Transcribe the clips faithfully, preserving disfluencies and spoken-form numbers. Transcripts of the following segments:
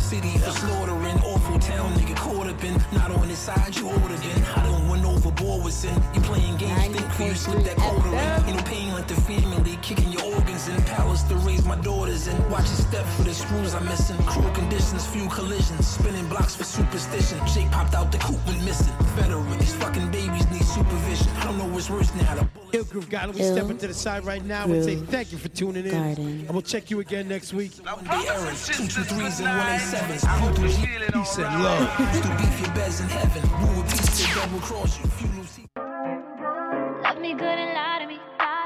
city for slaughtering. Awful town, nigga caught up in. Not on his side, you older than. I done went overboard with sin. You playing games, think you slip that quarter in. Ain't no pain like the family, kicking your organs in. Palace to raise my daughters in. Watch your step for the screws I'm missing. Cruel conditions, few collisions. Spinning blocks for superstition. Jake popped out the coop when missing. Veteran, these fucking babies need supervision. I don't know what's worse now. The Ill Groove God, let me step into the side right now and say thank you for tuning in. Garden. And we'll check you again next week. Errors, two two threes and one eight sevens. Peace and love. Still beef your beds in heaven. Rule peace to double cross you. Few lose. Love me good and lie to me.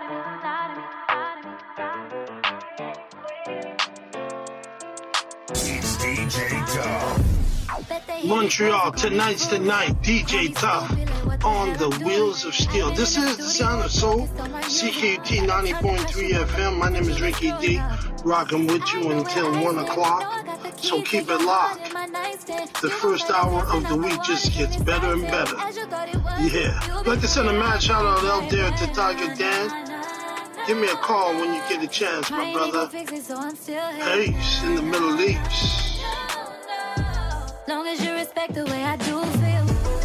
It's D J Tough. Montreal, tonight's the night. D J Tough on the Wheels of Steel. This is the Sound of Soul, C K U T ninety point three F M. My name is Ricky D, rocking with you until one o'clock. So keep it locked. The first hour of the week just gets better and better. Yeah. I'd like to send a mad shout out out there to Tiger Dan. Give me a call when you get a chance, my brother. Peace in the Middle East. Long as you respect the way I do feel.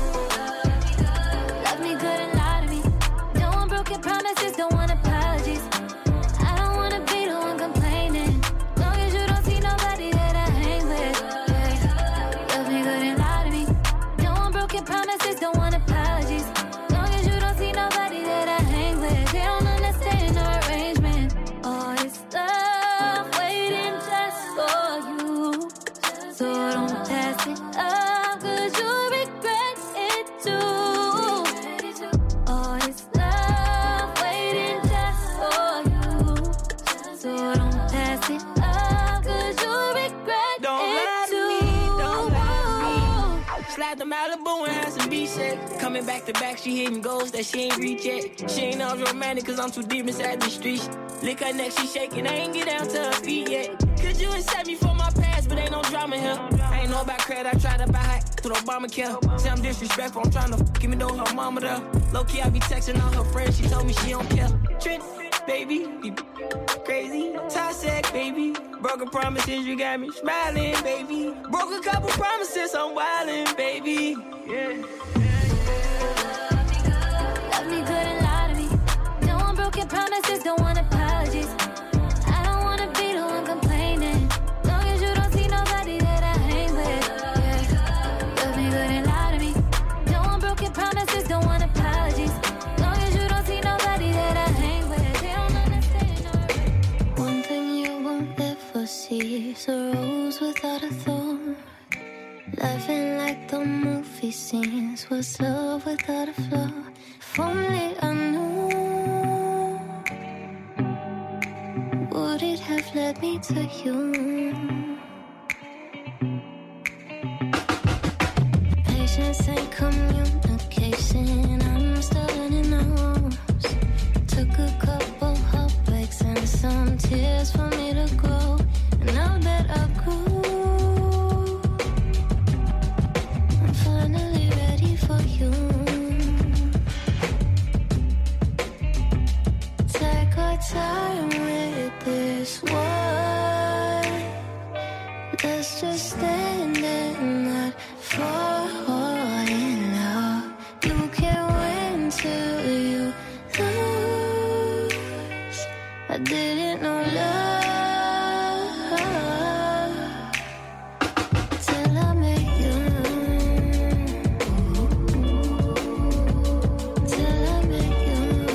Love me good and lie to me. Don't want broken promises, don't want apologies. I don't want to be the one complaining. Long as you don't see nobody that I hang with. Love me good and lie to me. Don't want broken promises, don't want apologies. Long as you don't see nobody that I hang with. They don't understand our arrangement. All this love waiting just for you. So don't pass it up, cause you'll regret it too. All this love waiting just for you. So don't pass it up, cause you'll regret don't it too. Me, don't lie to me. Slide the Malibu and have some beach sex. Coming back to back, she hitting goals that she ain't reach yet. She ain't all romantic cause I'm too deep inside the streets. Lick her neck, she shaking, I ain't get down to her feet yet. Could you accept me for my past, but ain't no drama here. I ain't know about credit, I tried to buy her through Obamacare. Say I'm disrespectful, I'm trying to f- give me though her mama there. Low key, I be texting all her friends, she told me she don't care. Trent, baby, you crazy. Toxic, baby. Broken promises, you got me smiling, baby. Broke a couple promises, I'm wildin', baby. Yeah. Love me good and lie to me. Don't want broken promises, don't want apologies. I don't want to be the one complaining. Long as you don't see nobody that I hang with. Yeah. Love me good and lie to me. Don't want broken promises, don't want apologies. Long as you don't see nobody that I hang with. They don't understand. One thing you won't ever see is a rose without a thorn. Laughing like the movie scenes was love without a flaw. If only I knew, would it have led me to you? Patience and communication, I'm still learning those. Took a couple heartbreaks and some tears for me to grow. And now that I've grew, I'm finally ready for you. Take our time with this one. Let's just stand and not fall in love. You can't win till you lose. I didn't know love till I met you. Till I met you.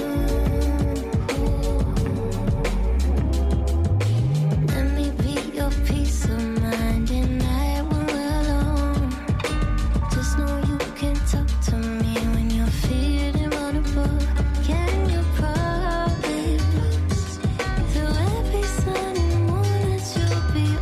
Let me be your peace of mind at night when we're alone. Just know you can talk to me when you're feeling vulnerable. Can you promise through every sun and moon that you'll be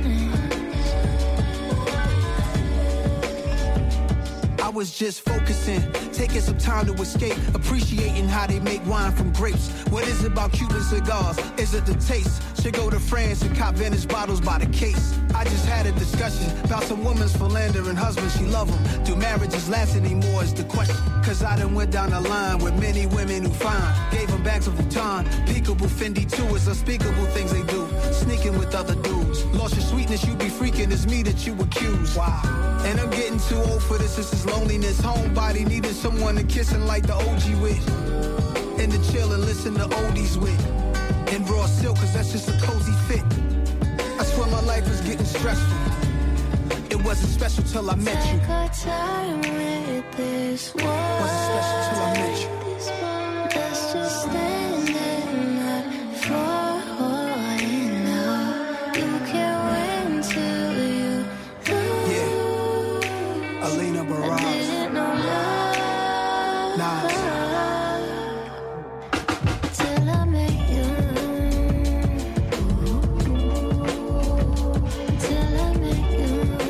honest? I was just focusing, taking some time to escape, appreciating how they make wine from grapes. What is it about Cuban cigars? Is it the taste? Should go to France and cop vintage bottles by the case. I just had a discussion about some women's philandering husbands, she love them. Do marriages last anymore is the question. Cause I done went down the line with many women who fine. Gave them bags of Vuitton, peekaboo Fendi too. It's unspeakable things they do, sneaking with other dudes. Lost your sweetness, you be freaking this was me that you accused. Wow. And I'm getting too old for this, this is loneliness. Homebody needing someone to kiss and like the O G with. And to chill and listen to oldies with. And raw silk, cause that's just a cozy fit. I swear my life was getting stressful. It wasn't special till I met you. Take our time with this one. Wasn't special till I met you. Let's just stand in that for you know. You can't win till you lose. Yeah, Alina Baraz. I didn't know love. Nas. Till I met you. Till I met you.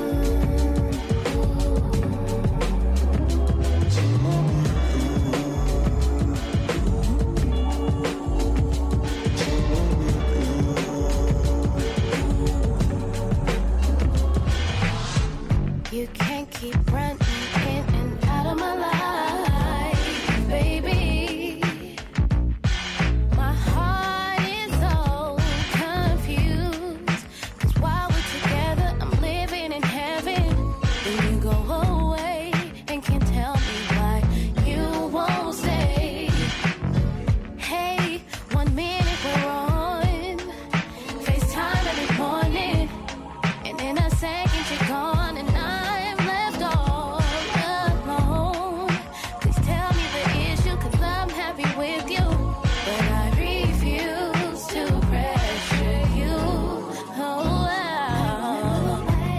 You can't keep running in and out of my life, baby. My heart is so confused. Cause while we're together, I'm living in heaven. Then you go away and can't tell me why you won't stay. Hey, one minute we're on FaceTime every morning. And in a second you're gone and I'm left all alone. Please tell me the issue cause I'm happy with you. But I refuse to pressure you. Oh, wow.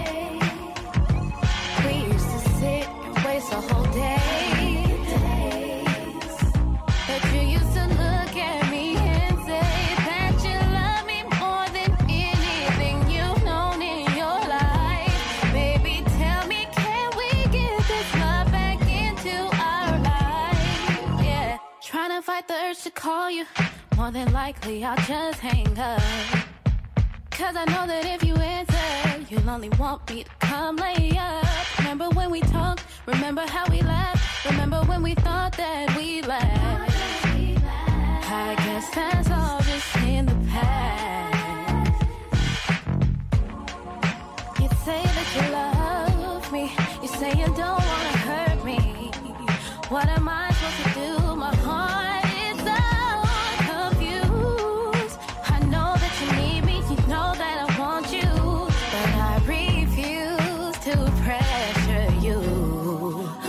We used to sit and waste a whole day. But you used to look at me and say that you love me more than anything you've known in your life. Baby, tell me, can we get this love back into our life? Yeah, trying to fight the urge to call you. More than likely, I'll just hang up. Cause I know that if you answer, you'll only want me to come lay up. Remember when we talked? Remember how we laughed? Remember when we thought that we laughed? I guess that's all just in the past. You say that you love me. You say you don't wanna hurt me. What am I supposed to do? My heart is so confused. I know that you need me. You know that I want you. But I refuse to pressure you. Oh,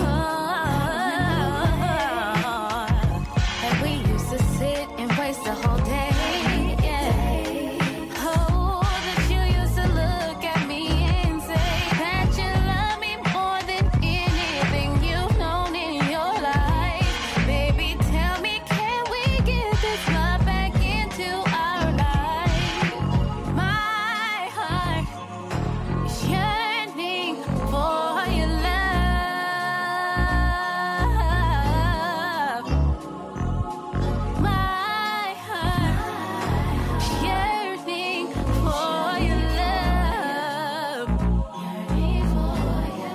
and we used to sit and waste the whole day. Yeah. Oh, that you used to look at me and say that you love me more than anything you've known in your life. Baby, tell me, can we get this love back into our life? My heart is yearning for your love. My heart is yearning for your love. Yearning for you.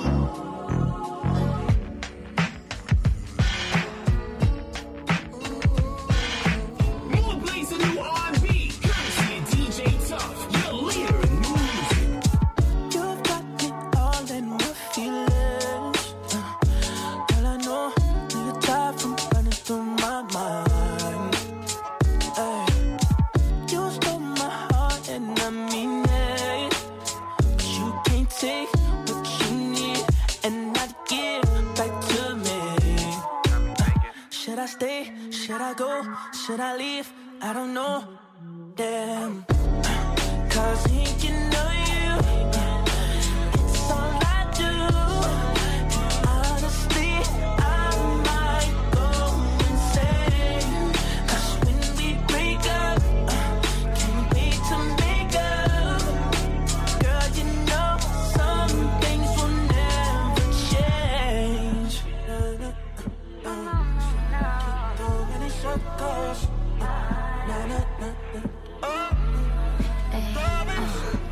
More plays a new R and B, courtesy of D J Tough, your leader in new music. You've got me all in my feelings. Uh, Girl, I know you're tired from running through my mind. Ay. You stole my heart and I mean it. But you can't take what you need and not give back to me. Uh, Should I stay? Should I go? Should I leave? I don't know. Damn. Cause thinking of you, it's all I do. Honestly, I might go insane. Cause when we break up, uh, can't wait to make up. Girl, you know some things will never change. Keep going in circles. Na, na, na, na. Oh. Ay, ah.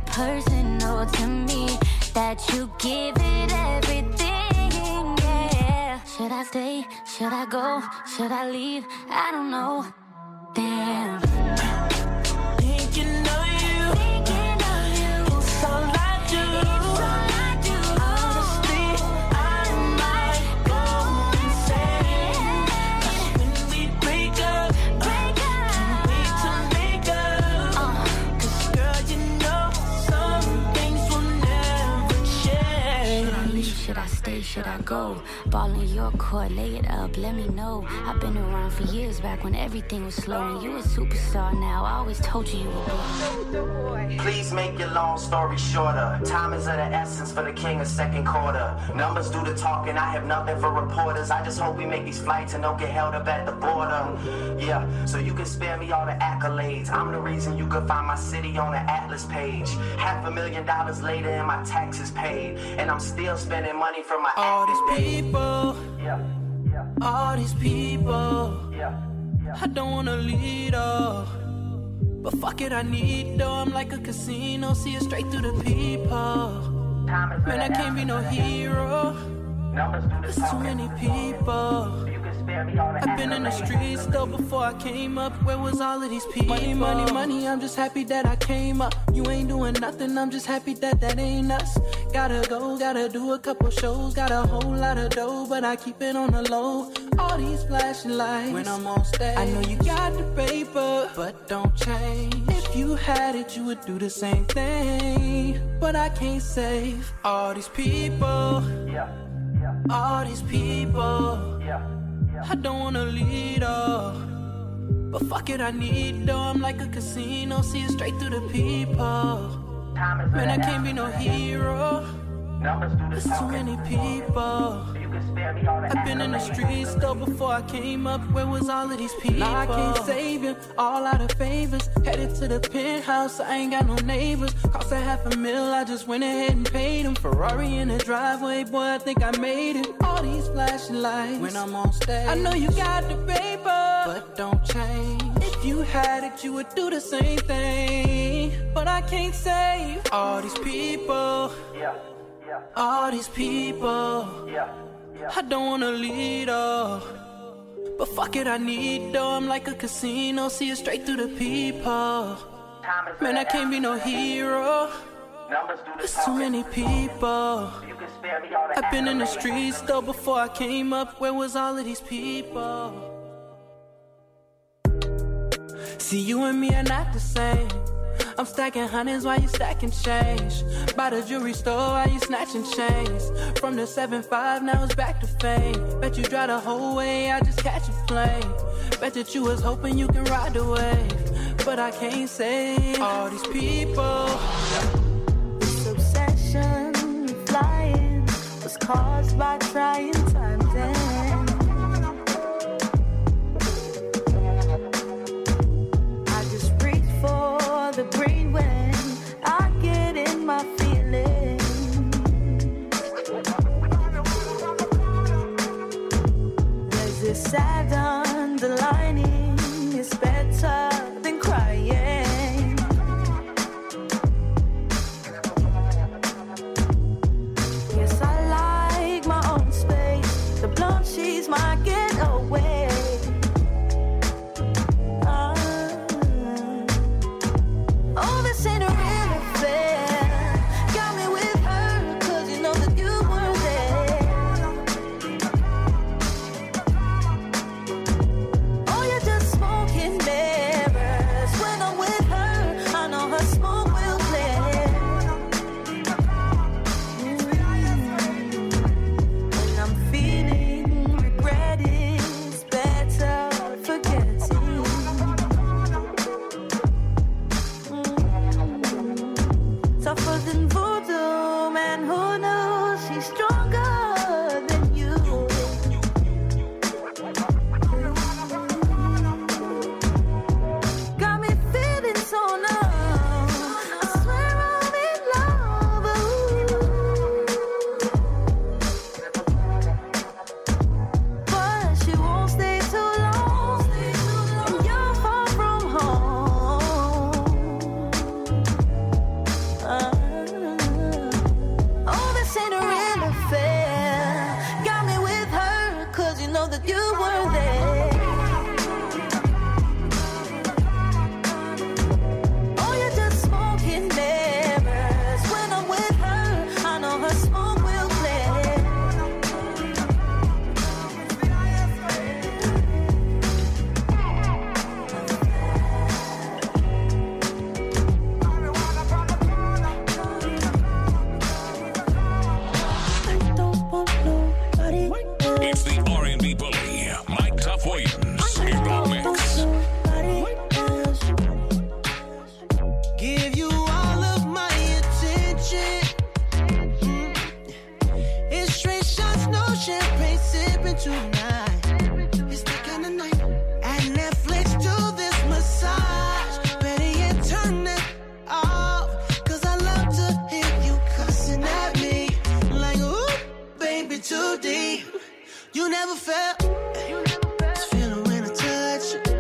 personal to me that you give it everything, yeah. Should I stay? Should I go? Should I leave? I don't know. Damn. Thinking of you, Thinking of you, it's all I do. it's all I do. Honestly, I might go insane. When we break up, Break can't wait to make up. up. 'Cause girl, you know some things will never change. Should I leave? Should I stay? Should I go? Ball in your court, lay it up, let me know. I've been around for years, back when everything was slow, and you a superstar now. I always told you you would be. Please make your long story shorter. Time is of the essence for the king of second quarter. Numbers do the talking, I have nothing for reporters. I just hope we make these flights and don't get held up at the border. Yeah, so you can spare me all the accolades. I'm the reason you could find my city on the Atlas page. Half a million dollars later and my taxes paid, and I'm still spending money from my All these active days. people, Yeah, yeah, all these people, yeah, yeah. I don't wanna lead up, but fuck it, I need though. I'm like a casino, see it straight through the people. Time is of Man, the I can't be no essence. hero. Numbers do the There's too talking. many people. You can spare me all the I've been in the accolades. streets though before I came up. Where was all of these people? Money, money, money. I'm just happy that I came up. You ain't doing nothing. I'm just happy that that ain't us. Gotta go, gotta do a couple shows. Got a whole lot of dough, but I keep it on the low. All these flashing lights when I'm on stage. I know you got the paper, but don't change. If you had it, you would do the same thing. But I can't save all these people. Yeah, yeah, All these people. yeah, yeah. I don't wanna lead up, but fuck it, I need though. I'm like a casino, see it straight through the people. Time is of Man, the I can't be no essence. hero. Numbers do the There's too talking. many people. You can spare me all the I've been in the accolades. streets though before I came up. Where was all of these people? Now I can't save you, all out of favors. Headed to the penthouse, I ain't got no neighbors. Cost a half a mil, I just went ahead and paid them. Ferrari in the driveway, boy, I think I made it. All these flashing lights when I'm on stage. I know you got the paper, but don't change. If you had it, you would do the same thing. But I can't save all these people. Yeah, yeah, All these people. yeah, yeah. I don't wanna lead up, but fuck it, I need though. I'm like a casino, see it straight through the people. Time is of Man, the I can't be no essence. hero. Numbers do the There's too talking. many people. You can spare me all the I've been in the accolades. streets though before I came up. Where was all of these people? See, you and me are not the same. I'm stacking hundreds while you stacking change. By the jewelry store while you snatching chains. From the seven five, now it's back to fame. Bet you drive the whole way, I just catch a plane. Bet that you was hoping you can ride the wave, but I can't save all these people. This obsession with flying was caused by trying times and I just reach for the brain when I get in my feelings. There's this sad underlining, it's better than crying. Yes, I like my own space. The blonde, she's my getaway. Ah. Oh, this ain't a real affair. Got me with her, cause you know that you were there. Oh, you're just smoking mirrors. When I'm with her, I know her smoke will clear. When I'm feeling regret, it's better forgetting. Tougher than voodoo, man, who knows? She's stronger than you. Got me feeling so numb. I swear I'm in love. But she won't stay too long. And you're far from home. Uh, never felt this feeling when I touch you.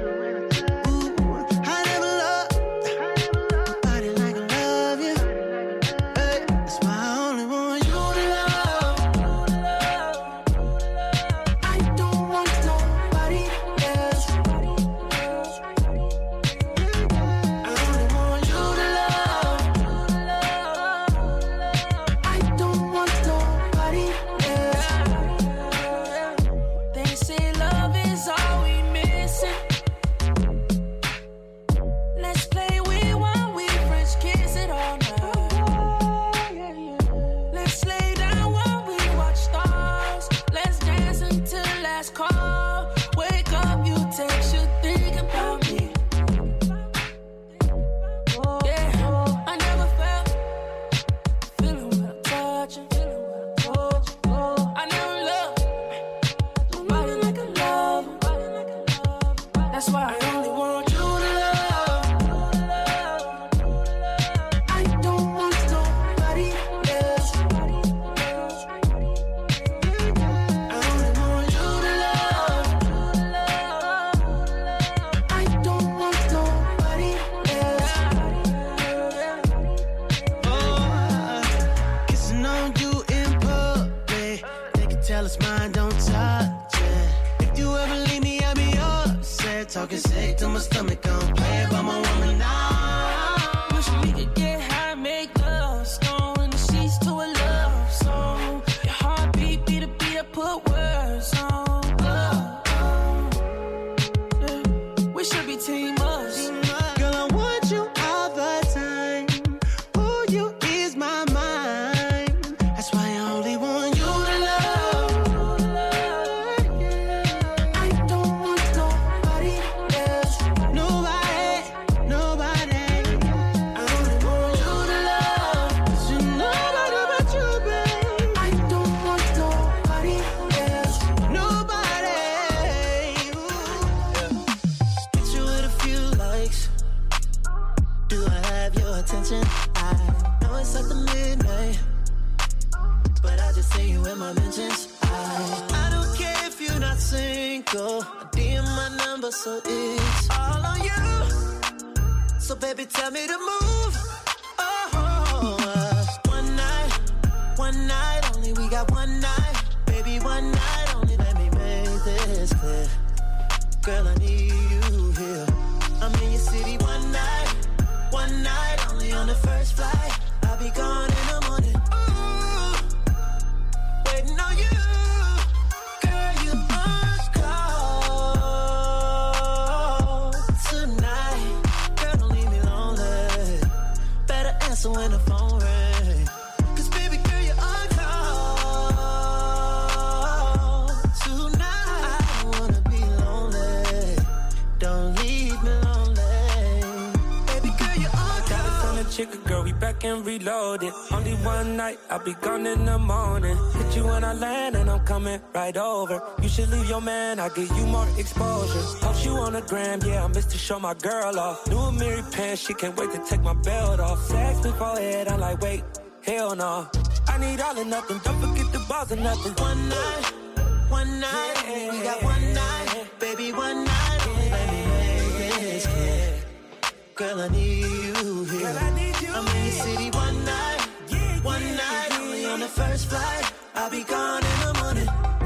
Only one night, I'll be gone in the morning. Hit you when I land and I'm coming right over. You should leave your man, I'll give you more exposure. Post you on the gram, yeah, I miss to show my girl off. New Amiri pants, she can't wait to take my belt off. Sex before head, I'm like, wait, hell no. I need all or nothing, don't forget the balls or nothing. One night, one night, yeah, we got one night. Baby, one night, let me make this clear. Girl, I need you here. Girl, I need you I'm in the city one night, yeah, one yeah, night, yeah, only yeah. on the first flight. I'll be gone in the morning,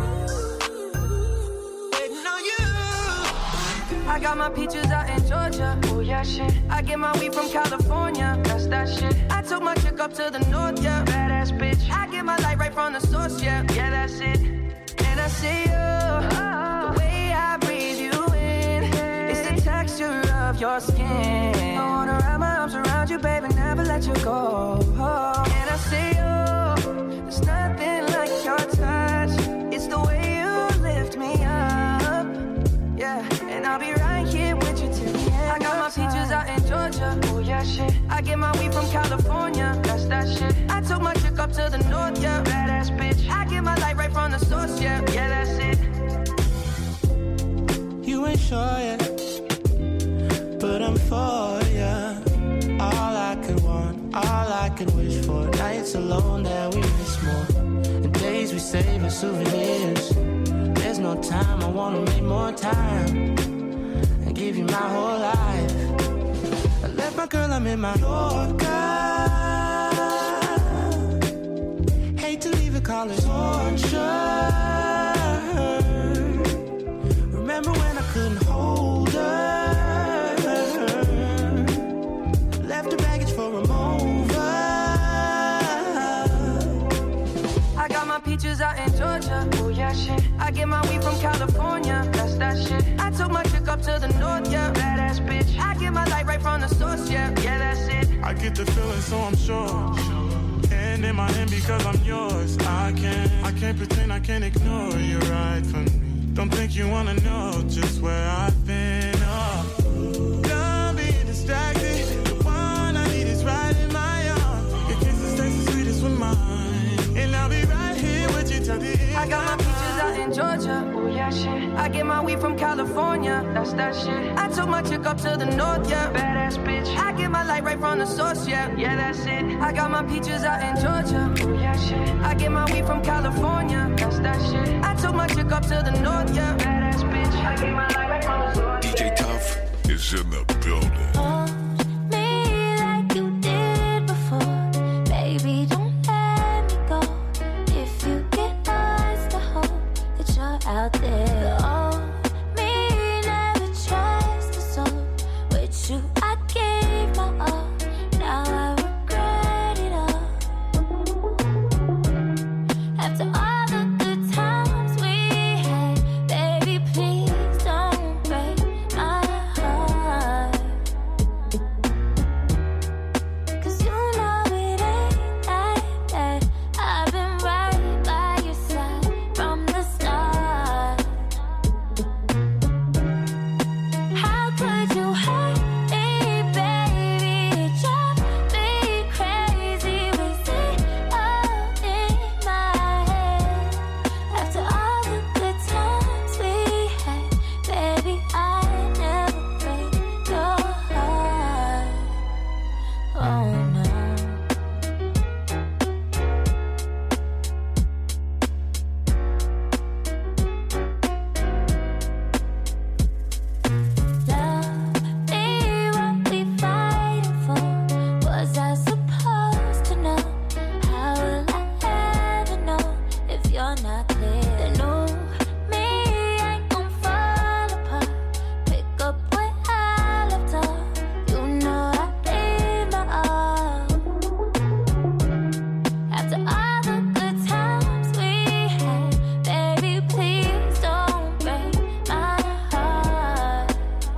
waiting on you. I got my peaches out in Georgia, oh yeah shit. I get my weed from California, that's that shit. I took my chick up to the north, yeah, badass bitch. I get my light right from the source, yeah, yeah that's it. And I see you, oh. the way I breathe you in, it's the texture of your skin. I wanna wrap my arms around you, baby, never let you go. Oh. And I see you, there's nothing like your touch. It's the way you lift me up, yeah. And I'll be right here with you till the end. I got my peaches out in Georgia, oh yeah shit. I get my weed from California, that's that shit. I took my chick up to the north, yeah, badass bitch. I get my light right from the source, yeah, yeah that's it. You ain't sure yet, but I'm for ya. All I could want, all I could wish for. Nights alone that we miss more, and days we save as souvenirs. there's no time. I wanna make more time and give you my whole life. I left my girl, I'm in my Yorker. Hate to leave it, call it torture. Remember when I couldn't hold her? Left the baggage for a mover. I got my peaches out in Georgia. Oh yeah, shit. I get my weed from California. That's that shit. I took my chick up to the north, yeah. Badass bitch. I get my light right from the source, yeah. Yeah, that's it. I get the feeling, so I'm sure. And in my hand because I'm yours. I can't, I can't pretend, I can't ignore you right from me. Don't think you wanna know just where I've been. Oh, don't be distracted. The one I need is right in my arms. Your kisses taste the sweetest with mine, and I'll be right here with you till the end. I got my peaches out in Georgia. Oh yeah, shit. I get my weed from California. That's that shit. I took my chick up to the north, yeah. Badass bitch. I get my light right from the source, yeah. Yeah, that's it. I got my peaches out in Georgia. Oh yeah, shit. I get my weed from California. That's that shit. I took my chick up to the north, yeah. Badass bitch. I get my light right from the source. D J Tough is in the building. Hold me like you did before. Baby, don't let me go. If you get lost, I hope that you're out there. Hold me, never trust a soul. With you, I gave my all. Now I regret it all. After all the good times we had, baby, please don't break my heart. 'Cause you know it ain't like that. I've been right by your side from the start. How could you hurt me, baby? It drove me crazy. Was it all in my head? After all the good times we had, baby, I never break your heart. Oh no. Love me, what we fighting for? Was I supposed to know? How will I ever know if you're not there? The new me ain't gon' fall apart. Pick up where I left off. You know I gave my all. After all the good times we had, baby, please don't break my heart.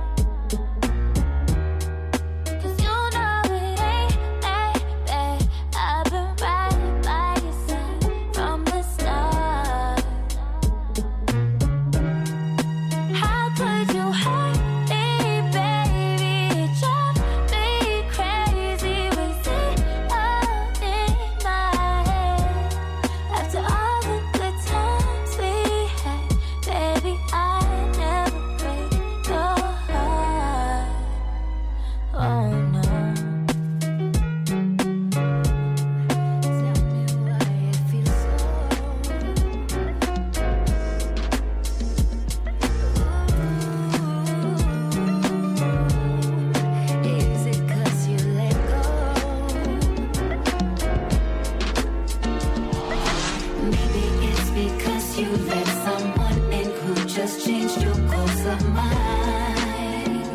'Cause you know it ain't like that. I've been right by your side from the start. How could you hurt me, baby? It drove me crazy. Was it all in my head? After all the good times we had, baby, I never break your heart. Oh no. Is it 'cause you let go? Maybe it's because you let someone in who just changed your course of mind.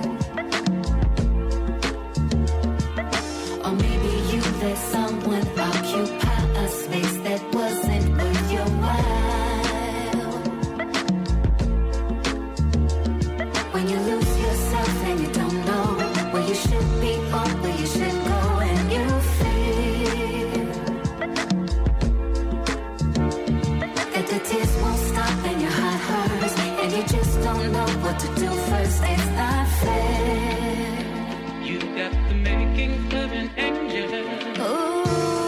Or maybe you let someone occupy a space that wasn't worth your while. When you lose yourself and you don't know where you should be or where you should go, and you feel that the tears won't stop and your heart hurts, and you just don't know what to do first. It's not fair. You got the makings of an angel. Ooh.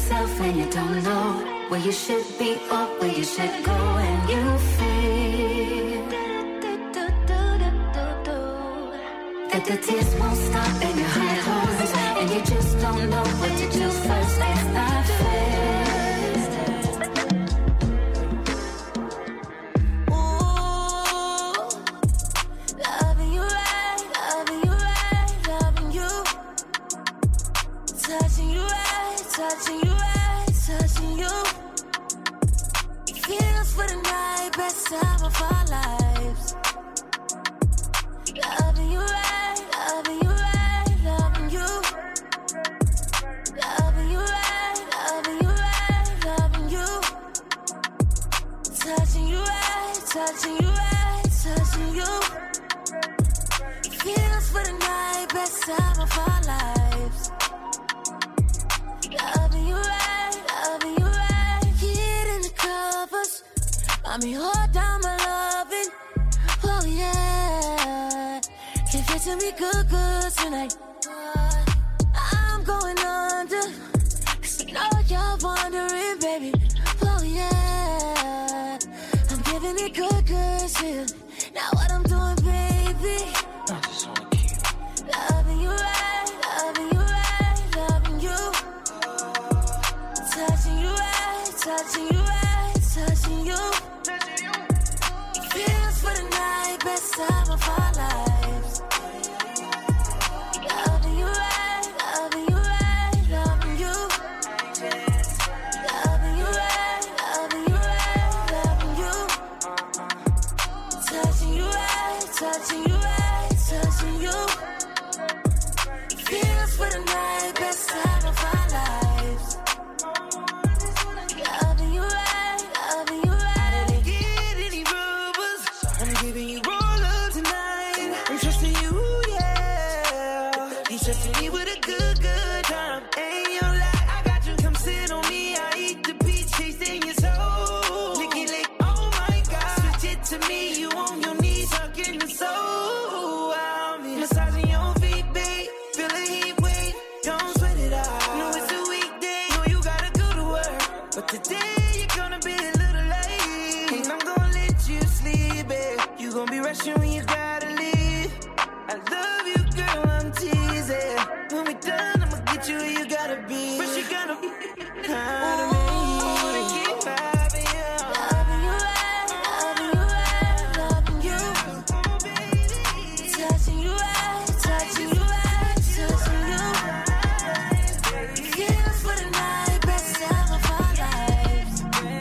yourself and you don't know where you should be or where you should go, and you feel that the tears won't stop and your heart hurts, and you just don't know what to do first. It's not fair. Touching you right, touching you. Feels for the night, best time of our lives. Loving you right, loving you right, loving you. Loving you right, loving you right, loving you. Touching you right, touching you right, touching you. Feels for the night, best time of our lives. Loving you right, loving you right. Get in the covers. I mean, hold down my loving. Oh yeah. Give it to me good, good tonight. I'm going under. Cause I know you're wondering, baby. Oh yeah. I'm giving it good, good to you. Now what I'm doing, baby. Loving you right, loving you right, loving you. Touching you right, touching you right, touching you. Feels for the night, best time of our lives. Loving you right, loving you right, loving you. Loving you right, loving you right, loving you. Touching you right, touching you right, touching you. Feels for the night, best time of our lives. Loving you right, loving you right. I didn't get any rubbers, so I'm giving you all love tonight. I'm trusting you, yeah. You trusting me with a good, good time. Ain't your lie, I got you. Come sit on me, I eat the peach, tasting your soul. Licky lick, oh my God. Switch it to me, you on your knees, hugging the soul. I'm massaging your feet, babe. Feel the heat wave, don't sweat it out. No, it's a weekday, no, you gotta go to work. But today you're gonna be a little late, and I'm gonna let you sleep, babe. You gonna be rushing when you gotta leave. I love you, girl, I'm teasing. When we done, I'ma get you where you gotta be. But you gotta be out of me. Wanna keep having you. Loving you right, loving you right, loving you. Touching you right, touching you right, touching you. Feels for the night, best time of our lives.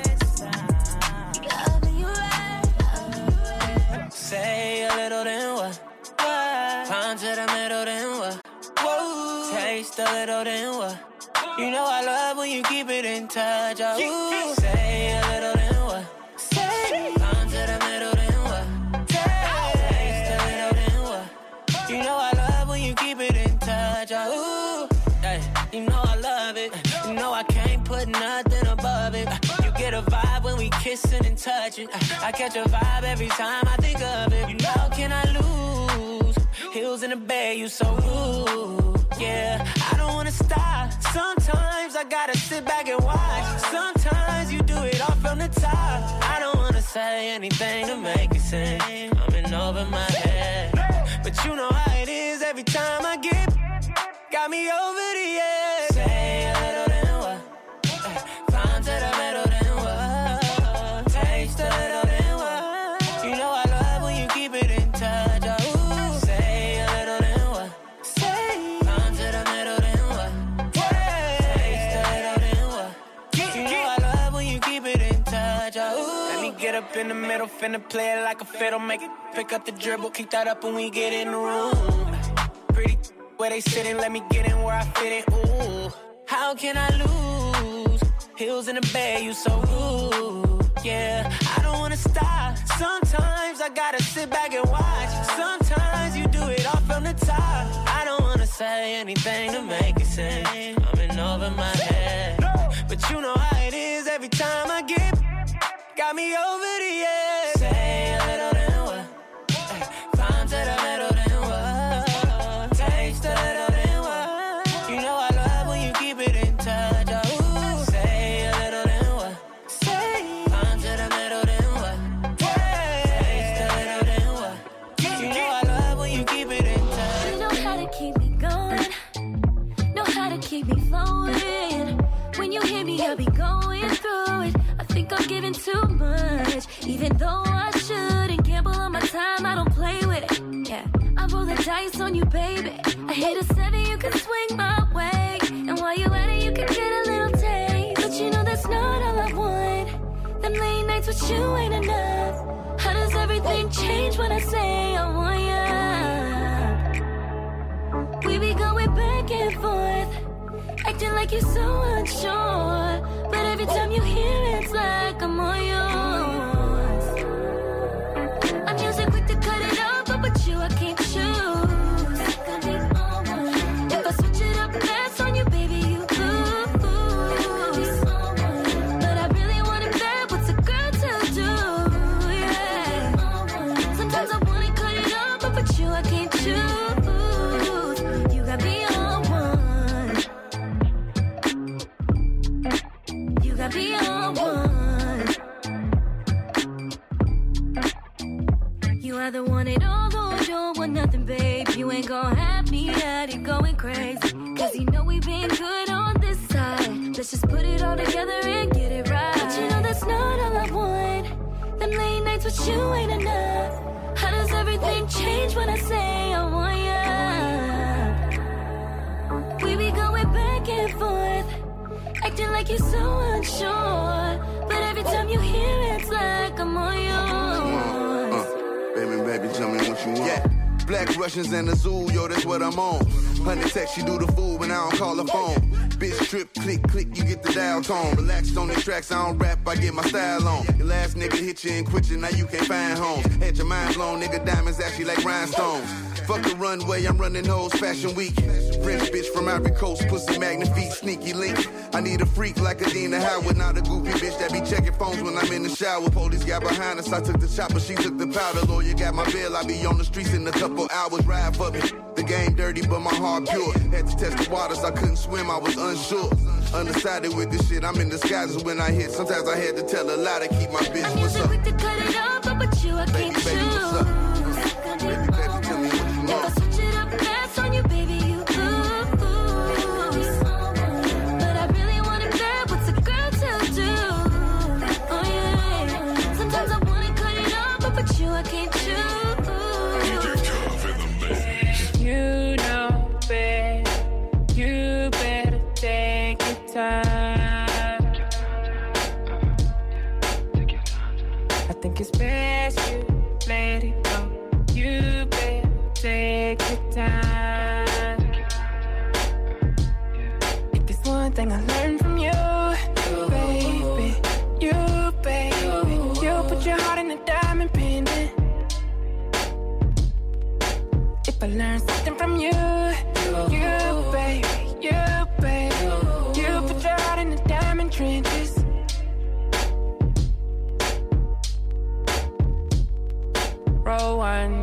Loving you right, loving you right. Say a little then what? What? Climb to the middle then what? Whoa. Taste a little then what? You know I love when you keep it in touch. Oh, ooh. Say a little then what? Say. Climb to the middle then what? Taste a little then what? You know I love when you keep it in touch. Oh, ooh. Hey, you know I love it. You know I can't put nothing above it. You get a vibe when we kissing and touching. I catch a vibe every time I think of it. You know, how can I lose? Heels in the bed, you so rude. Yeah, I don't wanna stop. Sometimes I gotta sit back and watch. Sometimes you do it all from the top. I don't wanna say anything to make it sing. I'm in over my head. But you know how it is every time I get. Got me over the edge. Say a little then what? Climb to the middle then what? Taste a little then what? You know I love when you keep it in touch. Oh, ooh. Say a little then what? Say. Climb to the middle then what? Taste a little then what? You know I love when you keep it in touch. Oh, ooh. Let me get up in the middle, finna play it like a fiddle. Make it pick up the dribble, kick that up when we get in the room. Pretty where they sitting, let me get in where I fit in. Ooh, how can I lose? Heels in the bed, you so rude. Yeah, I don't wanna stop. Sometimes I gotta sit back and watch. Sometimes you do it all from the top. I don't wanna say anything to make it sing. I'm in over my head. But you know how it is every time I get. Got me over the edge. Say a little then what? Climb to the middle then what? Taste a little then what? You know I love when you keep it in touch. Oh, ooh. keep me flowing. When you hear me, I'll be going through it. I think I'm giving too much, even though I shouldn't. Gamble on my time, I don't play with it. Yeah, I roll the dice on you, baby. I hit a seven, you can swing my way. And while you at it, you can get a little taste. But you know that's not all I want. Them late nights with you ain't enough. How does everything change when I say I want ya? We be going back and forth, acting like you're so unsure. But every time you hear it, it's like I'm all yours. I'm usually quick to cut it up, but with you I can't choose. If I switch it up fast on you, baby, you lose. But I really want it bad, what's a girl to do? Yeah. Sometimes I wanna cut it up, but with you I can't choose. You got me on one. You got me on one. You either want it all or you don't want nothing, babe. You ain't gon' have me at it going crazy. Cause you know we been good on this side. Let's just put it all together and get it right. But you know that's not all I want. Them late nights with you ain't enough. How does everything change when I say I want ya? We be going back and forth, acting like you're so unsure. But every time you hear it, it's like I'm all yours. Uh, baby, baby, tell me what you want. Yeah. Black Russians and Azul, yo, that's what I'm on. Honey text, you do the fool when I don't call the phone. Bitch trip, click, click, you get the dial tone. Relaxed on the tracks, I don't rap, I get my style on. Your last nigga hit you and quit you, now you can't find homes. Had your mind blown, nigga, diamonds actually like rhinestones. Fuck the runway, I'm running hoes fashion week. French bitch from Ivory Coast, pussy magnifique, sneaky link. I need a freak like Adina Howard, not a goofy bitch that be checking phones when I'm in the shower. Police got behind us, I took the chopper, she took the powder. Lawyer got my bail, I be on the streets in a couple hours, ride for me. The game dirty, but my heart pure. Had to test the waters, I couldn't swim, I was unsure. Undecided with this shit, I'm in disguises when I hit. Sometimes I had to tell a lie to keep my bitch. I'm What's usually up? quick to cut it up, but with you I can't choose. Baby, what's up? Baby, baby, tell me what you If I want. switch it up fast on you, baby, you lose. But I really want it bad, what's a girl to do? Oh yeah. Sometimes I wanna cut it up, but with you I can't choose. You know better, you better take your time. I think it's best you let it go. You better take your time. If there's one thing I learned from you, baby, you, baby, you put your heart in a diamond pendant. If I learn something from you, you, baby, you, baby, you put your heart in the diamond trenches. Roll one,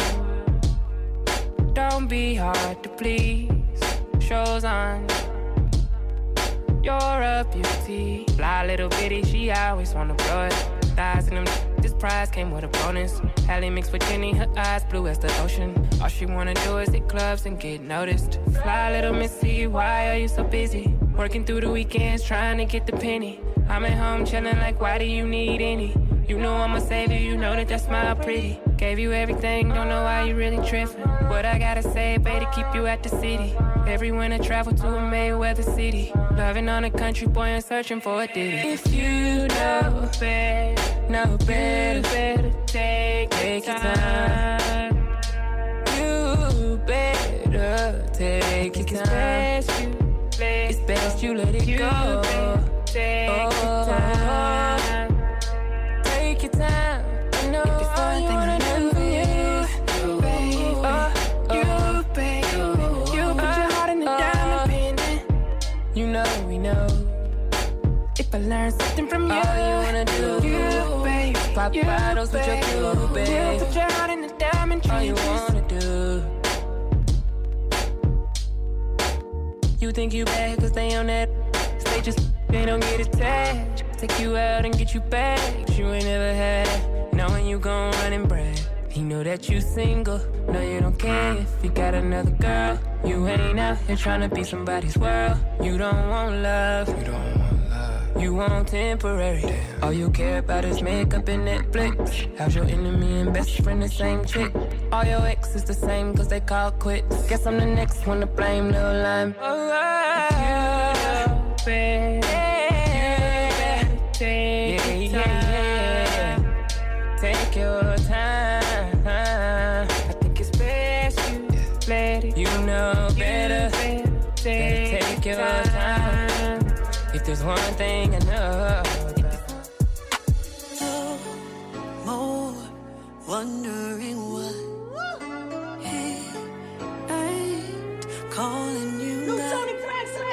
don't be hard to please. Show's on, you're a beauty. Fly little bitty, she always wanna blow it. Thighs in them, this prize came with a bonus. Hallie mixed with Jenny, her eyes blue as the ocean. All she wanna do is hit clubs and get noticed. Fly little missy, why are you so busy? Working through the weekends, trying to get the penny. I'm at home chilling like, why do you need any? You know I'm a savior, you know that that smile pretty. Gave you everything, don't know why you really tripping. What I gotta say, babe, to keep you at the city. Every winter travel to a Mayweather city. Loving on a country boy and searching for a ditty. If you know better, know better, you better take, take your time. You better take your time. It's best you let, it's best you let it you go. Take oh, your time. Take your time. I know if it's one thing I know from you, baby. Oh, you, baby. You put your heart in the diamond pendant. You know we know. If I learn something from you, all you wanna do, you, baby. Pop you, bottles with your crew, baby. You put your heart in the diamond trenches. All you wanna do. You think you bad cause they on that. They just, they don't get attached. Take you out and get you back. You ain't never had. Knowing you gon' run and brag. He know that you single, no you don't care if you got another girl. You ain't out here trying to be somebody's world. You don't want love, you don't want love. You want temporary. Damn. All you care about is makeup and Netflix. How's your enemy and best friend the same chick? All your exes the same cause they call quits. Guess I'm the next one to blame, no line. Oh, oh, you better, yeah, take yeah, your time. Yeah, yeah. Take your time. I think it's best you let it. You know better. Better take your time. If there's one thing I know. No more wondering why he ain't calling you New back. Tony Braxton.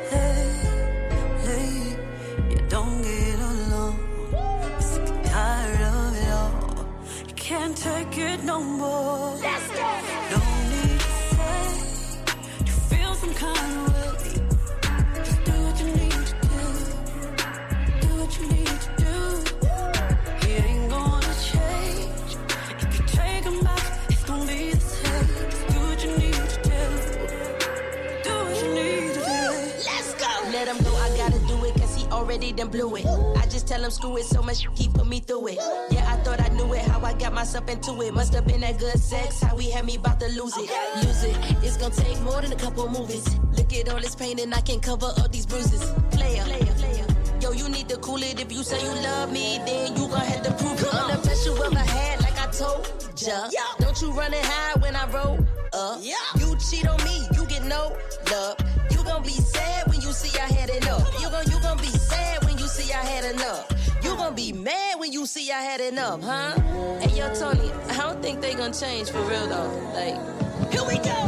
Lately, you don't get along. You're sick and tired of it all. You can't take it no more. Let's go. No need to say you feel some kind of way. Just do what you need to do. Do what you need to do. He ain't gonna change. If you take him back, it's gonna be the same. Just do what you need to do. Do what you need to do. Let's go. Let him know I gotta do it, cause he already done blew it. I just tell him screw it, so much he put me through it. Yeah, I thought I knew it, how I got myself into it. Must have been that good sex, how he had me about to lose it. Lose it, it's gonna take more than a couple movies. Look at all this pain and I can cover up these bruises. Player, player, player. Yo, you need to cool it. If you say you love me, then you gon' have to prove it. I'm the best you ever had, like I told ya. Don't you run and hide when I roll up. You cheat on me, you get no love. You gon' be sad when you see I had enough. You gon' you gon' be sad when you see I had enough. You gon' be mad when you see I had enough, huh? Hey, yo, Tony, I don't think they gon' change for real though. Like, here we go.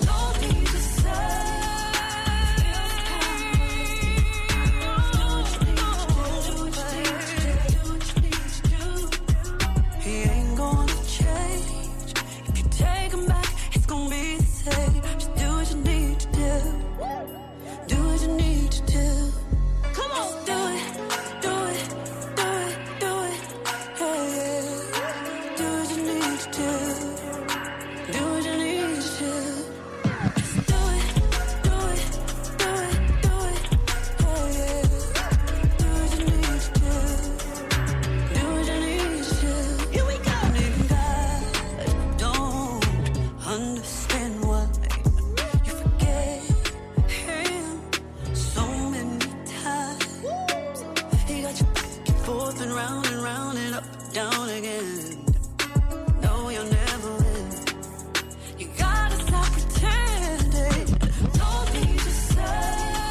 He ain't gonna change. If you take him back, it's gonna be the same. Just do what you need to do. Do what you need to do. Come on. Just do it, do it, do it, do it. Yeah, yeah. Do what you need to do. Do what you need to do. Just do it, do it, do it, do it. Yeah, yeah. Do what you need to do. Do what you need to do. Here we go. And I don't understand why you forget him so many times. He got you back and forth and round and round and up and down again. No, you'll never win. You gotta stop pretending. Don't need to say.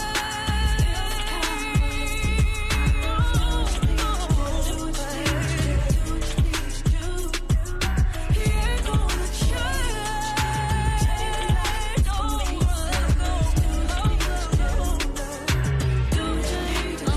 He ain't gonna change. Do what you need to do.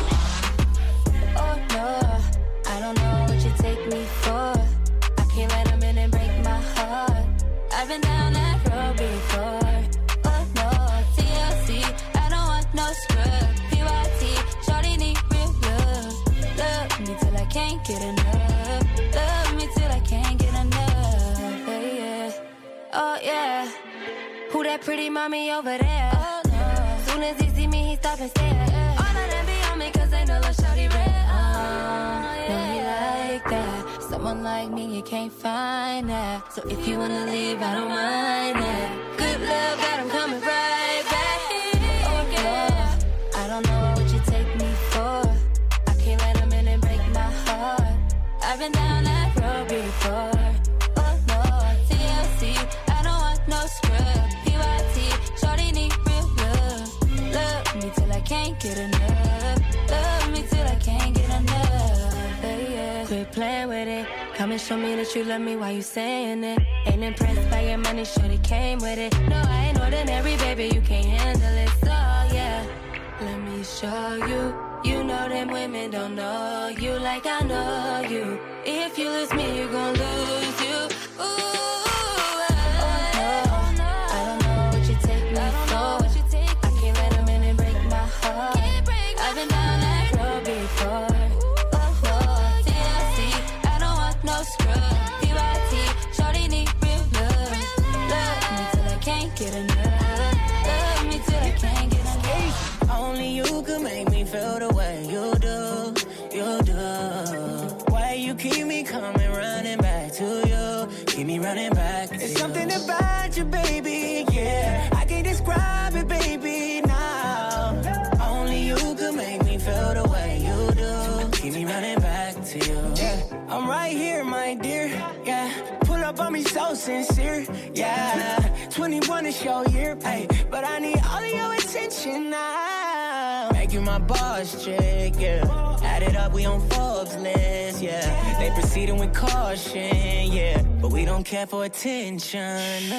Oh no, I don't know what you take me for. I can't let him in and break my heart. I've been down that road before. Oh no, T L C, I don't want no scrub. P Y T, shorty need real love. Love me till I can't get enough. Love me till I can't get enough. Yeah, yeah. Oh yeah, who that pretty mommy over there? Oh no, soon as he see me, he stop and stare. All of them be on me cause they know lil' shorty red. Oh, no, he like that. Someone like me, you can't find that. So if you wanna leave, I don't mind that. Good love got him coming right back. Oh yeah, I don't know what you take me for. I can't let him in and break my heart. I've been down that road before. Oh no, T L C, I don't want no scrub. P Y T, shorty need real love. Love me till I can't get enough. Love me till I can't get enough. Yeah, yeah. Quit playing with it. Come and show me that you love me while you saying it. Ain't impressed by your money, shorty came with it. No, I ain't ordinary, baby, you can't handle it. So yeah, let me show you. You know them women don't know you like I know you. If you lose me, you gon' lose you. Ooh, oh, no. I don't know what you take me for. I can't let him in and break my heart. I've been down that road before. Oh, oh, T L C, I don't want no scrub. P Y T, Only you can make me feel the way you do, you do. Why you keep me coming, running back to you, keep me running back to you. It's something about you, baby, yeah. I can't describe it, baby, now. Only you can make me feel the way you do, keep me running back to you. Yeah. I'm right here, my dear, yeah. Pull up on me so sincere, yeah. twenty-one is your year, hey, but I need all of your attention now. Make you my boss chick, yeah. Add it up, we on Forbes list, yeah. They proceeding with caution, yeah. But we don't care for attention,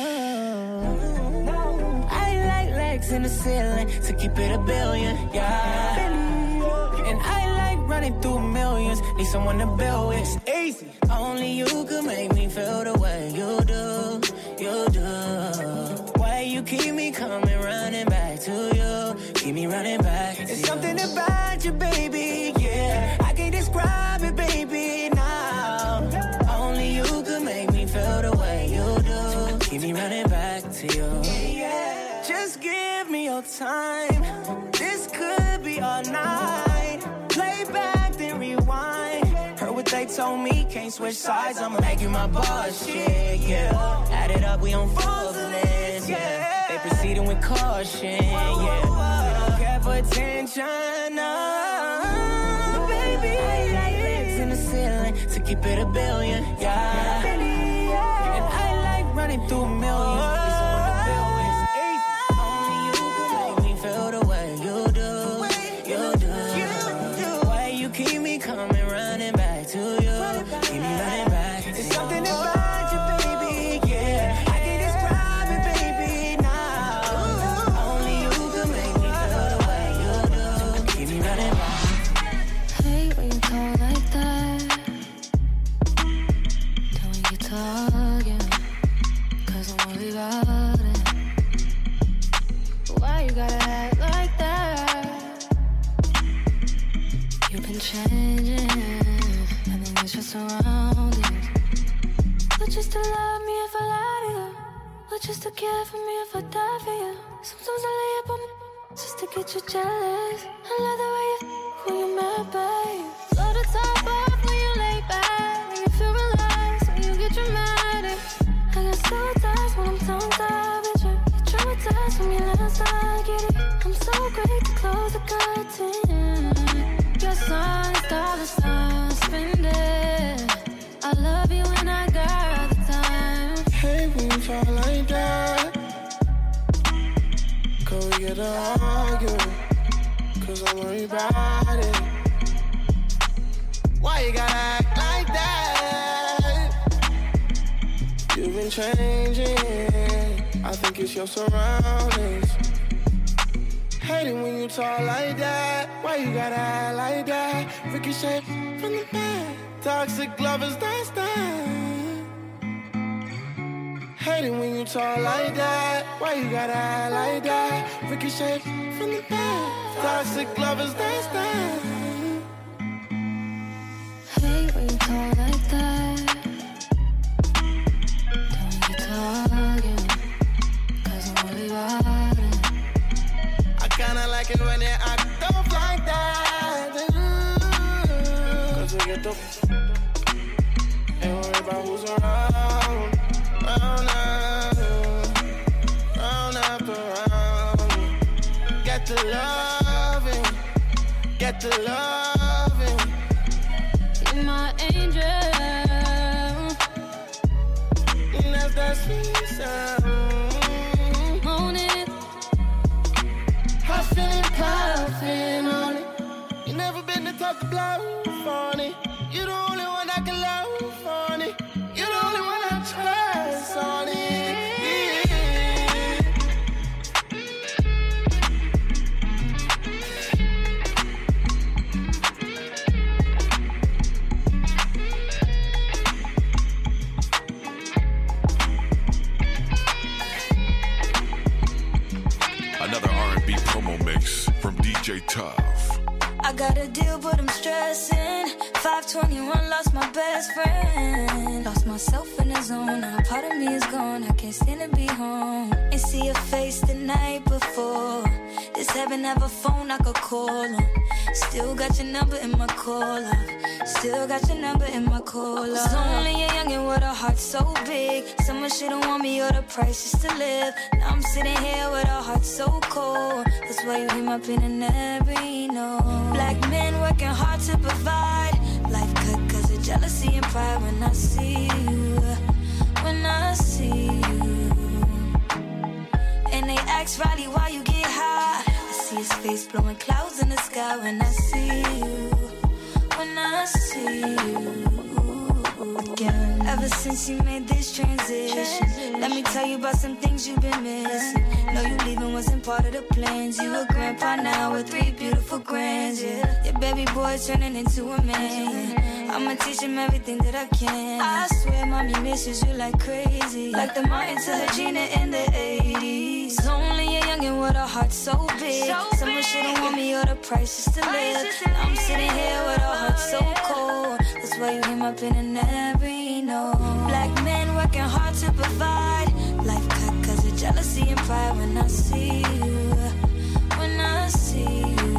no. I like legs in the ceiling to keep it a billion, yeah. And I like running through millions, need someone to build with. It's easy. Only you can make me feel the way you do, you do. Why you keep me coming, running back to you, keep me running back to you. It's something about you, baby, yeah. I can't describe it, baby, now. Only you can make me feel the way you do, keep me running back to you. Yeah. Just give me your time, this could be all night. Play back, then rewind. Heard what they told me, can't switch sides. I'ma make you my boss, shit, yeah. Add it up, we on Forbes list, yeah. They proceeding with caution, yeah. We don't care for attention, no, baby. I like legs in the ceiling to keep it a billion, yeah. And I like running through millions. Need someone to build with. It's easy. Only you can make me feel the way you do, you do. Keep me coming, running back to you, keep me running back. It's something about you, baby, yeah. I can't describe it, baby, now. Only you can make me feel the way you do, keep me running back. Hate when you talk like that. Then when you talking, cause I'm worried about it. Why you gotta act like that? You've been changing, I think it's just around it. But just to love me if I lie to you, but just to care for me if I die for you. Sometimes I lay up on me just to get you jealous. I love the way you f when you're mad, babe. Blow the top off when you lay back, when you feel relaxed, when you get dramatic. I get so attached when I'm tongue-tied with you. You traumatized from your last time, get it? I'm so great to close the curtain. Your signs, dollar signs, spend it. I love you when I got the time. Hey, when you talk like that, cause we get to argue, cause I'm worried about it. Why you gotta act like that? You've been changing, I think it's your surroundings. Hate it when you talk like that. Why you gotta act like that? Ricochet from the back. Toxic lovers, that's that. Hate it when you talk like that. Why you gotta act like that? Ricochet from the back. Toxic lovers, that's that. Hate when you talk like that. Then when you talking, cause I'm worried about it. Kinda like it when they act off like that. Cause we get the ain't worried about who's around. Round after, round after round. Get the loving, get the loving. You're my angel, and that's that sweet sound. Moan it. I'm feeling puffin' on it. You never been the type to blow on it. You the only one I can love on it. You the only one I trust on it. Another R and B promo mix from D J Tough. I got a deal, but I'm stressing. five twenty-one, lost my best friend. Lost myself in the zone. Now part of me is gone. I can't stand to be home and see your face the night before. Does heaven have a phone I could call on? Still got your number in my call up. Still got your number in my call up. Was only a youngin' with a heart so big. Someone should've want me or the price is to live. Now I'm sitting here with a heart so cold. That's why you hear my pain in every note. Black men working hard to provide. Life cut cause of jealousy and pride. When I see you, when I see you, and they ask Riley why you get high. I see his face blowing clouds in the sky. When I see you, when I see you again. Ever since you made this transition, let me tell you about some things you've been missing. Know you leaving wasn't part of the plans. You a grandpa now with three beautiful grands, yeah. Your baby boy turning into a man, yeah. I'ma teach him everything that I can. I swear mommy misses you like crazy, like the Martin to Regina in the eighties. Only a youngin' with a heart so big. Someone should've want me or the price is to live. Now I'm sitting here with a heart so cold. That's why you hear my pain in every note. Black men working hard to provide. Life cut cause of jealousy and pride. When I see you, when I see you,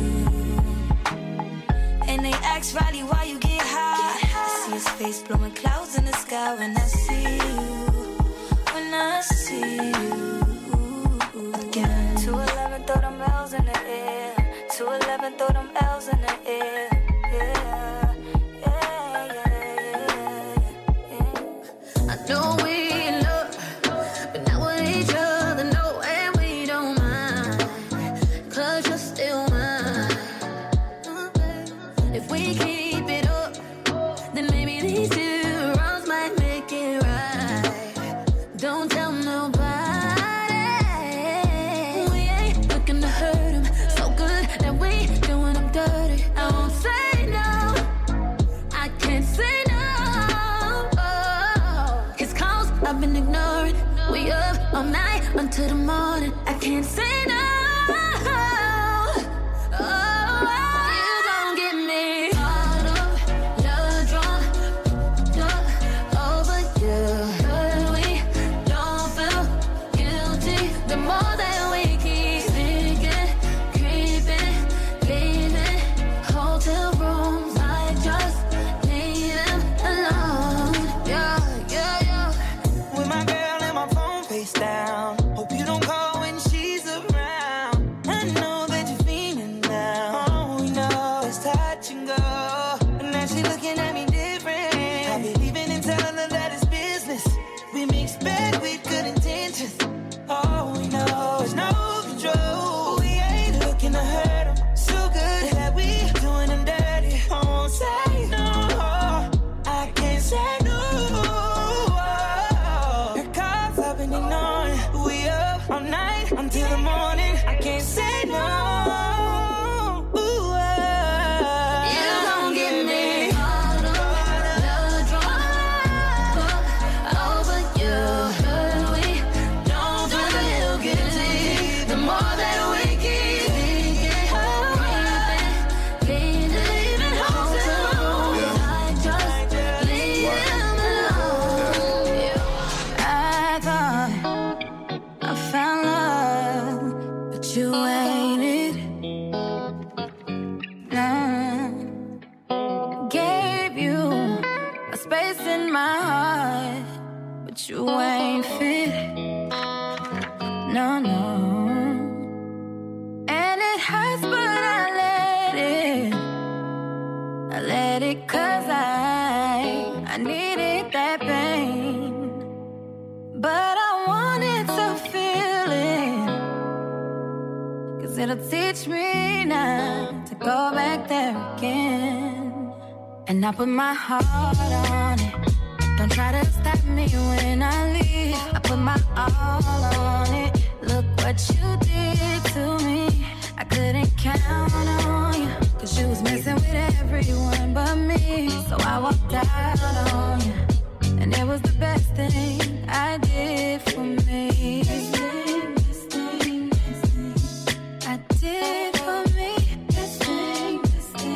and they ask Riley why you get high. I see his face blowing clouds in the sky. When I see you, when I see you again. two eleven, throw them L's in the air. two eleven, throw them L's in the air. Yeah. No, we in love, but not with each other, no, and we don't mind, cause you're still mine. If we keep it up, then maybe these two wrongs might make it right. Don't tell nobody. We ain't looking to hurt him, so good that we doing them dirty. I won't say no, I can't say no. I've been ignoring. We up all night until the morning. I can't say no. Oh, you gon' get me caught up, love drunk, drunk over you. But we don't feel guilty. The more that we keep thinking, creeping, leaving hotel rooms, I just leave them alone. Yeah, yeah, yeah. With my girl and my phone face down. Hope you don't call when she's around. I know that you're feeling now. Oh, we know it's touch and go. And now she looking at me different. I be leaving and telling her that it's business. We mix bad with good intentions. Oh, we know it's no control. We ain't looking to hurt them. So good that we doing them dirty. I won't say no. I can't say no. We up all night until the morning. I can't say no. Ooh, uh, you gon' get me caught up, love drunk over you. But we don't feel guilty. The more that we keep thinking, creeping, leaving hotel rooms, I just leave them alone. I thought I found love, but you ain't it. No, gave you a space in my heart, but you ain't fit. No, no, and it hurts, but I let it. I let it 'cause I I needed that pain. But I wanted to feel it, 'cause it'll teach me not to go back there again. And I put my heart on it. Don't try to stop me when I leave. I put my all on it. Look what you did to me. I couldn't count on you, 'cause you was messing with everyone but me. So I walked out on you, and it was the best thing I did for me. Best thing, best thing, best thing I did for me. Best thing, best thing.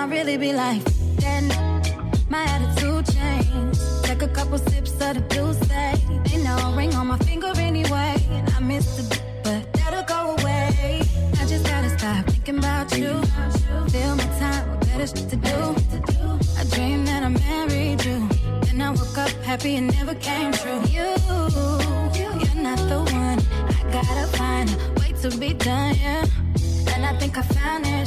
I really be like, then my attitude changed. Take a couple sips of the juice, ain't no ring on my finger anyway. And I miss the b- but that'll go away. I just gotta stop thinking about you. Fill my time with better shit to do. I dreamed that I married you. Then I woke up happy and never came true. You, you're not the one. I gotta find a way to be done, yeah. And I think I found this.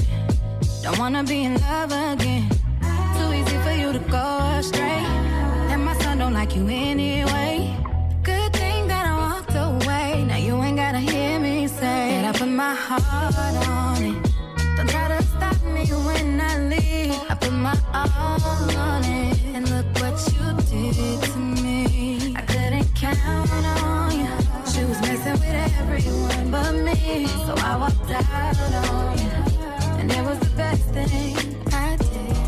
Don't wanna be in love again. Too easy for you to go astray. And my son don't like you anyway. Good thing that I walked away. Now you ain't gotta hear me say that I put my heart on it. Don't try to stop me when I leave. I put my all on it. And look what you did to me. I couldn't count on you. She was messing with everyone but me. So I walked out on you. And it was the best thing I did.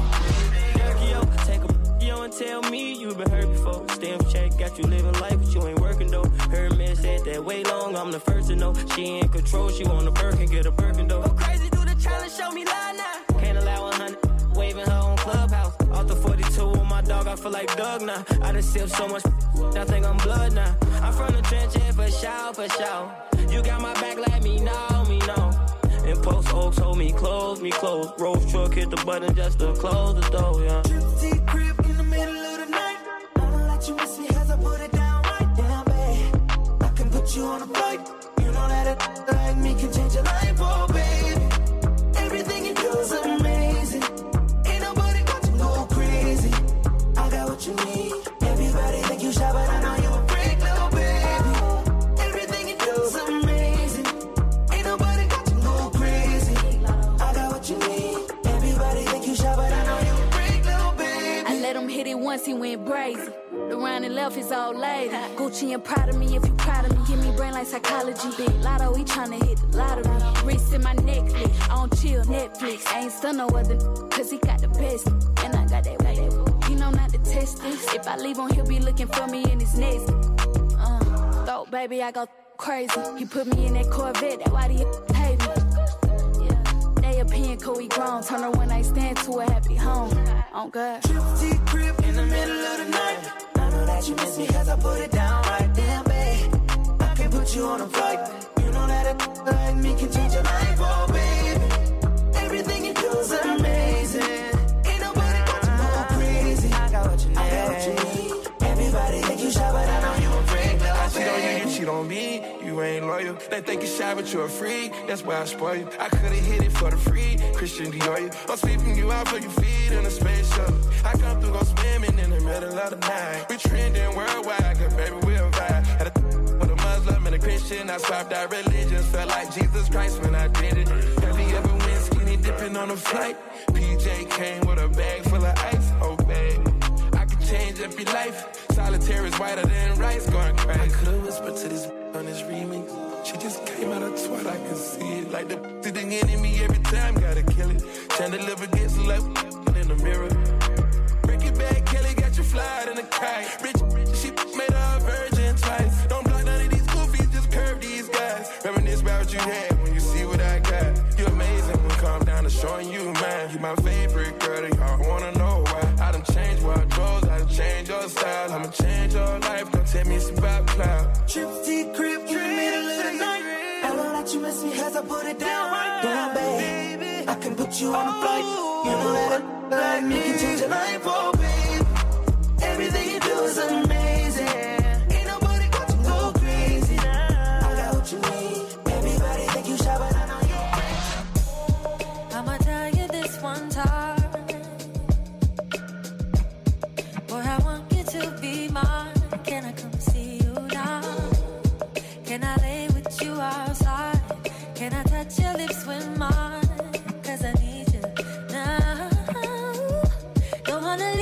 Take a yo and tell me you been hurt before. Stamp check, got you living life, but you ain't working though. Her man said that way long, I'm the first to know. She in control, she want a Birkin, get a Birkin though. Go crazy, do the challenge, show me lie now. Can't allow a hundred, waving her on Clubhouse. Off the forty-two on my dog, I feel like Doug now. I done sipped so much, I think I'm blood now. I'm from the trench, yeah, for sure, for sure. You got my back, let me know, me know. And post oaks hold me close, me close. Rose truck hit the button just to close the door, yeah. Gypsy crib in the middle of the night. I don't let you miss me as I put it down right down, babe. I can put you on a flight. You know that a like me can change your life, oh baby. Everything you do is amazing. Ain't nobody got to go crazy. I got what you need. Everybody think you shy, but I know you a freak, little baby. Everything you do is amazing. Ain't nobody got to go crazy. I got what you need. Everybody think you shy, but I know you a freak, little baby. I let him hit it once, he went brazy. The round and left his old lady. Gucci and proud of me if you proud of me. Give me brain like psychology. Big lotto, he tryna hit the lottery. Wrist in my necklace, I don't chill Netflix. I ain't stun no other cause he got the best. And I got that, got that. He know not to test this. If I leave him, he'll be looking for me in his next. Uh, thought, baby, I go crazy. He put me in that Corvette, that why he hate me. Yeah, they opinion cool, we grown. Turn her when I stand to a happy home. Oh, God. Gypsy crib in the middle of the night. I know that you miss me cause I put it down right down, babe. I can put you on a flight. You know that a like me can change your life, oh baby. Everything you do is amazing. Ain't nobody got to go crazy. I got what you need. I got what you need. Everybody think you shy, but I know you a freak. I cheat on you, you cheat on me. You ain't loyal. They think you shy, but you're a freak. That's why I spoil you. I could've hit it for the free. Christian Dior, you. I'm sweeping you out for your feet in a space shuttle. I come through, go swimming in the middle of the night. We trending worldwide, cause baby, we'll vibe. Had a with a Muslim and a Christian. I swapped out religions. Felt like Jesus Christ when I did it. Have you ever went skinny dipping on a flight? P J came with a bag full of ice. Oh, babe. I could change up your life. Solitaire is whiter than rice, going crazy. I could've whispered to this on this remix. She just came out of twat, I can see it. Like the to the enemy every time, gotta kill it. Chandelier gets left in the mirror. Break it back, Kelly got you flying in the kite. Rich, she made her a virgin twice. Don't block none of these goofies, just curve these guys. Reminisce about what you had when you see what I got. You amazing when calm down to showing you mine. You my favorite girl, they all wanna know why. I done changed wardrobes, I done changed your style. I'ma change your life, don't tell me it's about cloud. Gypsy crib in the middle of the night. I don't let you miss me cause I put it down right down, baby. I can put you on a flight. You know that a like me can change your life, oh baby. Everything you do is amazing. Ain't nobody got to go crazy. I got what you need. Everybody think you shy, but I know you. I'ma tell you this one time. Boy, I want you to be mine. Can I come see you now? Can I lay with you outside? Can I touch your lips with mine? Cause I need you now. Don't wanna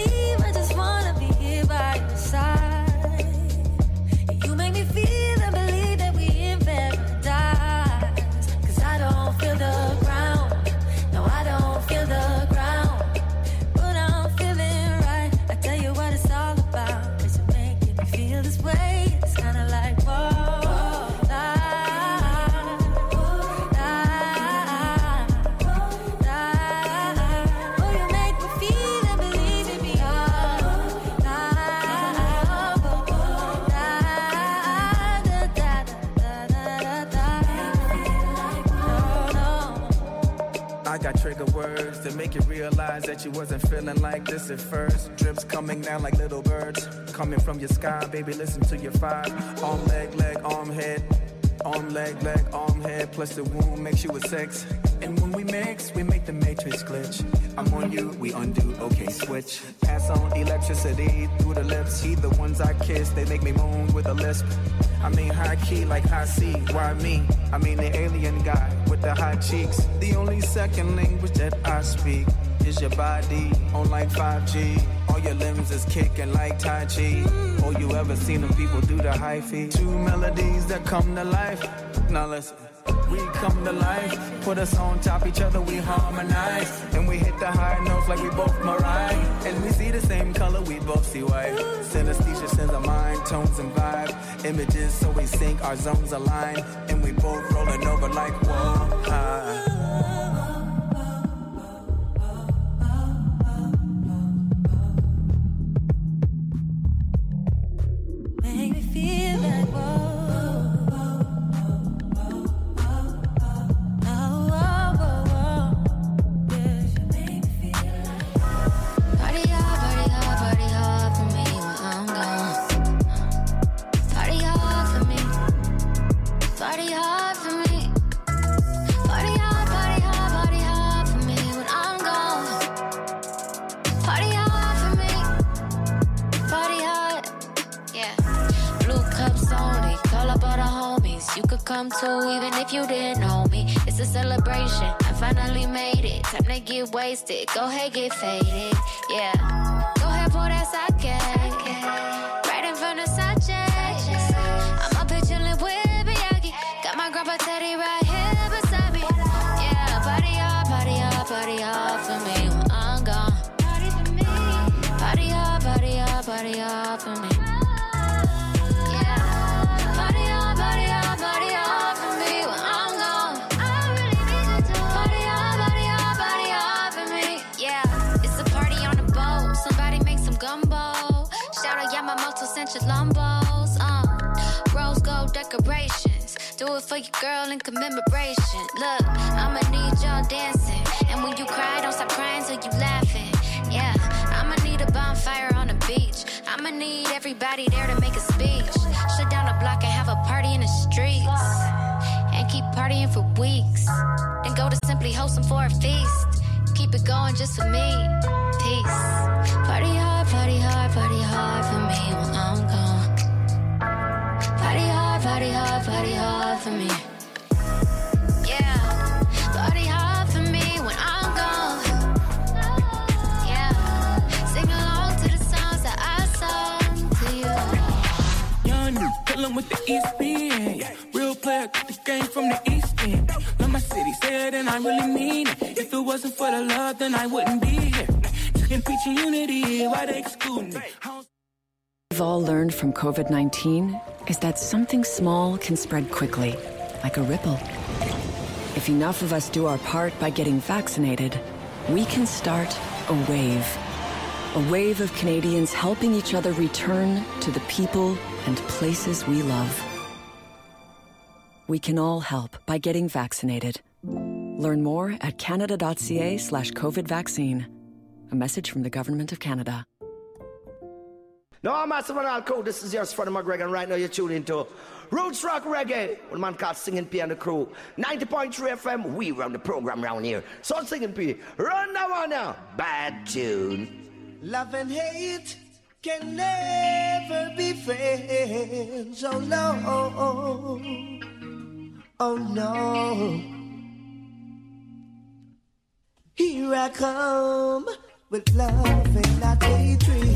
the words that make you realize that you wasn't feeling like this at first. Drips coming down like little birds, coming from your sky, baby, listen to your five. Arm, leg, leg, arm, head. Arm, leg, leg, arm, head, plus the womb makes you a sex. And when we mix, we make the matrix glitch. I'm on you, we undo, okay, switch. Pass on electricity through the lips. He the ones I kiss, they make me moan with a lisp. I mean high key like high C, why me? I mean the alien guy with the high cheeks. The only second language that I speak is your body on like five G. All your limbs is kicking like Tai Chi. Or you ever seen them people do the high feet? Two melodies that come to life. Now listen, we come to life. Put us on top each other, we harmonize. And we hit the high notes like we both Mariah. And we see the same color, we both see white. Synesthesia sends our mind, tones and vibe. Images, so we sync, our zones align. And we both rolling over like whoa, high. Feel like whoa, oh, oh, oh, oh. Yeah, you make me feel like party hard, party hard, party hard for me when I'm gone. Party hard for me, party hard for me, party hard, party hard, party hard for me when I'm gone. Party hard for me, party hard, yeah. Blue cups only, call up all the homies. You could come too, even if you didn't know me. It's a celebration, I finally made it. Time to get wasted, go ahead, get faded. Yeah, go ahead, pour that sake right in front of Sanchez. I'm up here chillin' with Miyagi. Got my grandpa Teddy right here beside me. Yeah, party hard, party hard, party hard for me when I'm gone. Party for me, party hard, party hard, party hard for me. Lumbos, uh, rose gold decorations. Do it for your girl in commemoration. Look, I'ma need y'all dancing. And when you cry, don't stop crying till you laughing. Yeah, I'ma need a bonfire on the beach. I'ma need everybody there to make a speech. Shut down the block and have a party in the streets. And keep partying for weeks. Then go to Simply Wholesome for a feast. Keep it going just for me. Peace. Party hard, party hard, party hard for me when I'm gone. Party hard, party hard, party hard for me. Yeah, party hard for me when I'm gone. Yeah, sing along to the songs that I sung to you. Young, pillin' with the East End. Yeah. Real player, got the game from the East End. Love my city, say it and I really mean it. If it wasn't for the love, then I wouldn't be here. Talking peach and unity, why they exclude me? We've all learned from COVID nineteen is that something small can spread quickly, like a ripple. If enough of us do our part by getting vaccinated, we can start a wave. A wave of Canadians helping each other return to the people and places we love. We can all help by getting vaccinated. Learn more at canada.ca slash COVID vaccine. A message from the Government of Canada. No, I'm Massive and Alco. This is yours, Freddie McGregor, and right now you're tuning into Roots Rock Reggae with a man called Singing P and the crew. ninety point three F M, we run the program around here. So Singing P, run that one now. Bad tune. Love and hate can never be friends. Oh no. Oh no. Here I come with love and not hatred.